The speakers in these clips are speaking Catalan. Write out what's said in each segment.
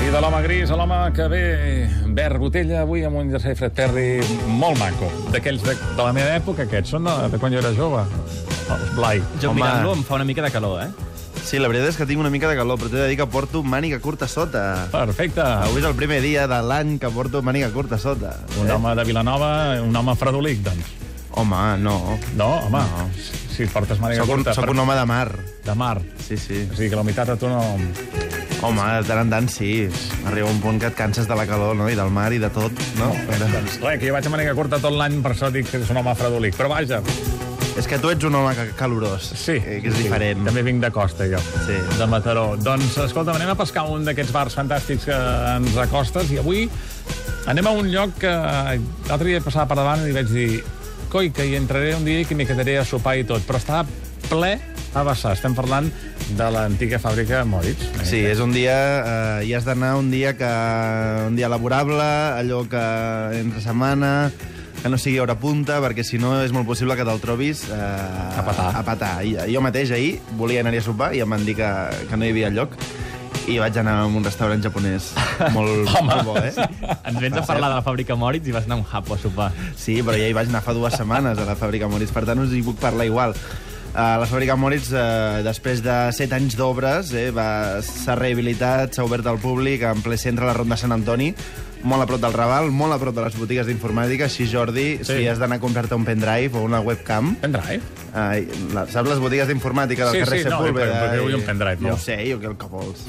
de l'home gris a l'home que ve verd botella avui amb un jersei Fred Perry molt maco. D'aquells de la meva època, aquests són de quan jo era jove. Els Blai. Jo mirant-lo em fa una mica de calor, Sí, la veritat és que tinc una mica de calor, però t'he de dir que porto màniga curta sota. Perfecte. Avui és el primer dia de l'any que porto màniga curta sota. Un home de Vilanova, un home fredolic, doncs. Home, no. No, home, si portes màniga curta... Soc un home de mar. De mar. Sí, sí. O sigui que la humitat a tu no... Home, de tant en tant sí. Arriba un punt que et canses de la calor, no? I del mar i de tot, no? Doncs res, que jo vaig a màniga curta tot l'any, per això dic que és un home fredolic. Però vaja... És que tu ets un home calorós. Sí. Que és diferent. També vinc de costa, jo. Sí. De Mataró. Doncs, escolta, anem a pescar un d'aquests bars fantàstics que ens acostes i avui anem a un lloc que l'altre dia passava per davant i vaig dir coi, que hi entraré un dia i que m'hi quedaré a sopar i tot. Però estava ple a vessar. Estem parlant de l'antiga fàbrica Moritz. Sí, és un dia... hi has d'anar un dia laborable, allò que entre setmana, que no sigui hora punta, perquè si no és molt possible que te'l trobis a petar. Jo mateix ahir volia anar-hi a sopar i em van dir que no hi havia lloc i vaig anar a un restaurant japonès molt bo, Ens vens a parlar de la fàbrica Moritz i vas anar a un Japo a sopar. Sí, però ja hi vaig anar fa 2 setmanes a la fàbrica Moritz, per tant us hi puc parlar igual. La fàbrica Moritz, després de 7 anys d'obres, s'ha rehabilitat, s'ha obert al públic en ple centre a la Ronda Sant Antoni, molt a prop del Raval, molt a prop de les botigues d'informàtica. Així, Jordi, si has d'anar a comprar-te un pendrive o una webcam... Pendrive? Saps les botigues d'informàtica del carrer Sepúlveda? Sí, vull un pendrive. No ho sé, jo què el que vols.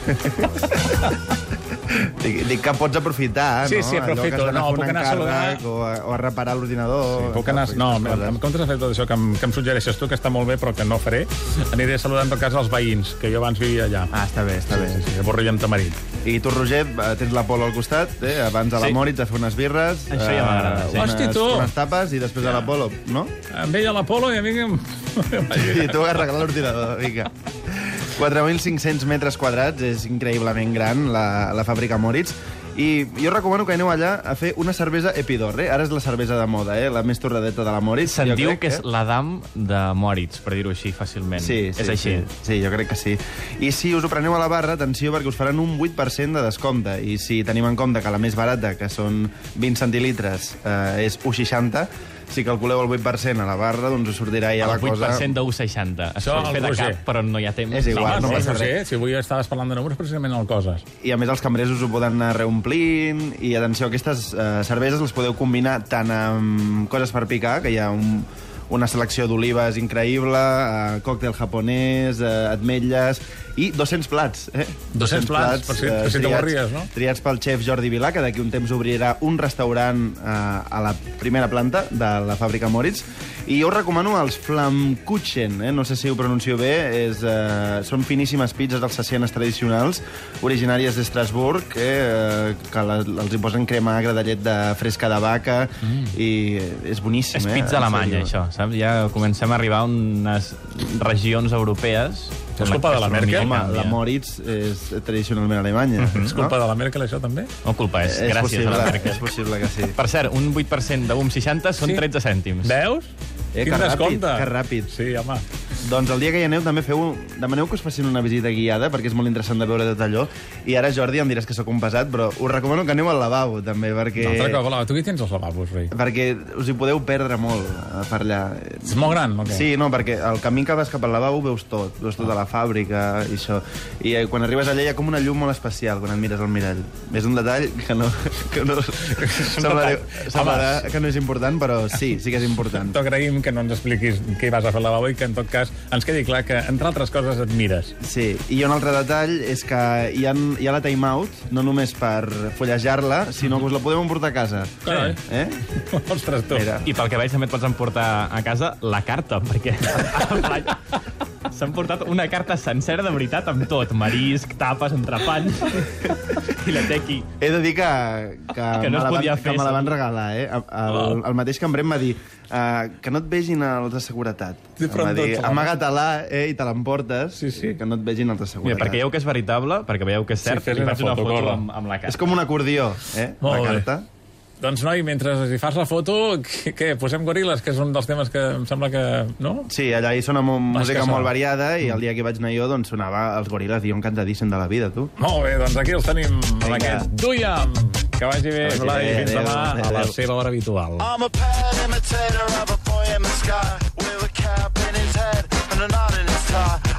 Dic que pots aprofitar, no? Sí, aprofito. No, puc anar a saludar... O a reparar l'ordinador... Sí, puc anar... No, en comptes de fer tot això que em suggereixes tu, que està molt bé, però que no faré, aniré a saludar en tot cas els veïns, que jo abans vivia allà. Està bé, està bé. Sí, a Borrell amb Tamarit. I tu, Roger, tens l'Apolo al costat, abans a la Moritz a fer unes birres... Això ja m'agrada, sí. Hosti, tu! Unes tapes i després a l'Apolo, no? Amb ell a l'Apolo i a mi... I tu vas arreglar l'ordinador, vinga. 4.500 metres quadrats, és increïblement gran, la fàbrica Moritz. I jo recomano que aneu allà a fer una cervesa Epidor, Ara és la cervesa de moda, la més torradeta de la Moritz. Se'n diu que és l'Adam de Moritz, per dir-ho així fàcilment. Sí, és així. Sí, jo crec que sí. I si us ho preneu a la barra, atenció, perquè us faran un 8% de descompte. I si tenim en compte que la més barata, que són 20 centilitres, és 1,60, si calculeu el 8% a la barra, doncs us sortirà ja la cosa... El 8% de 1,60. Això és fer de cap, però no hi ha temps. És igual, no passa res. Si avui estaves parlant de números, precisament el coses. I a més els cambrers us ho poden anar reomplint. I atenció, aquestes cerveses les podeu combinar tant amb coses per picar, que hi ha una selecció d'olives increïble, còctel japonès, ametlles i 200 plats. 200 plats, per si t'avorries, no? Triats pel xef Jordi Vilà, que d'aquí un temps obrirà un restaurant a la primera planta de la fàbrica Moritz. I jo us recomano els Flammkuchen, no sé si ho pronuncio bé, són finíssimes pizzas alsacianes tradicionals, originàries d'Estrasburg, que els hi posen crema agra de llet de fresca de vaca, i és boníssim. És pizza alemanya, això, saps? Ja comencem a arribar a unes regions europees. És culpa de la Merkel? Home, la Moritz és tradicionalment alemanya. És culpa de la Merkel, això, també? No, culpa és gràcies a la Merkel. És possible que sí. Per cert, un 8% de 1,60 són 13 cèntims. Veus? Quin descompte. Que ràpid. Sí, home. Doncs el dia que hi aneu també demaneu que us facin una visita guiada, perquè és molt interessant de veure tot allò. I ara, Jordi, em diràs que sóc un pesat, però us recomano que aneu al lavabo, també, perquè... No, altre cop, tu qui tens els lavabos, Rei? Perquè us hi podeu perdre molt per allà. És molt gran, o què? Sí, no, perquè el camí que vas cap al lavabo veus tot a la fàbrica i això. I quan arribes allà hi ha com una llum molt especial quan et mires al mirall. És un detall que no semblarà que no és important, però sí que és important. T'agraïm que no ens expliquis què hi vas a fer al lavabo i que, en tot cas, ens quedi clar que, entre altres coses, et mires. Sí, i un altre detall és que hi ha la time-out, no només per fullejar-la, sinó que us la podeu emportar a casa. Carai. Ostres, tu. I pel que veig també et pots emportar a casa la carta, perquè s'han portat una carta sencera de veritat amb tot. Marisc, tapes, entrepans i la tequi. He de dir que no es podia fer. Que me la van regalar, El mateix cambrer em va dir que no et vegin els de seguretat. Em va dir, amaga-te-la i te l'emportes, que no et vegin els de seguretat. Perquè veieu que és veritable, perquè veieu que és cert, li faig una foto amb la carta. És com un acordió, la carta. Doncs, noi, mentre hi fas la foto, què? Posem goril·les, que és un dels temes que em sembla que... No? Sí, allà hi sona música molt variada i el dia que vaig anar jo doncs, sonava els goril·les i jo encantadíssim de la vida, tu. Molt bé, doncs aquí els tenim amb aquest Duyam. Que vagi bé, Blai, fins demà a la seva hora habitual. I'm a pad imitator of a boy in the sky with a cap in his head and a knot in his tie.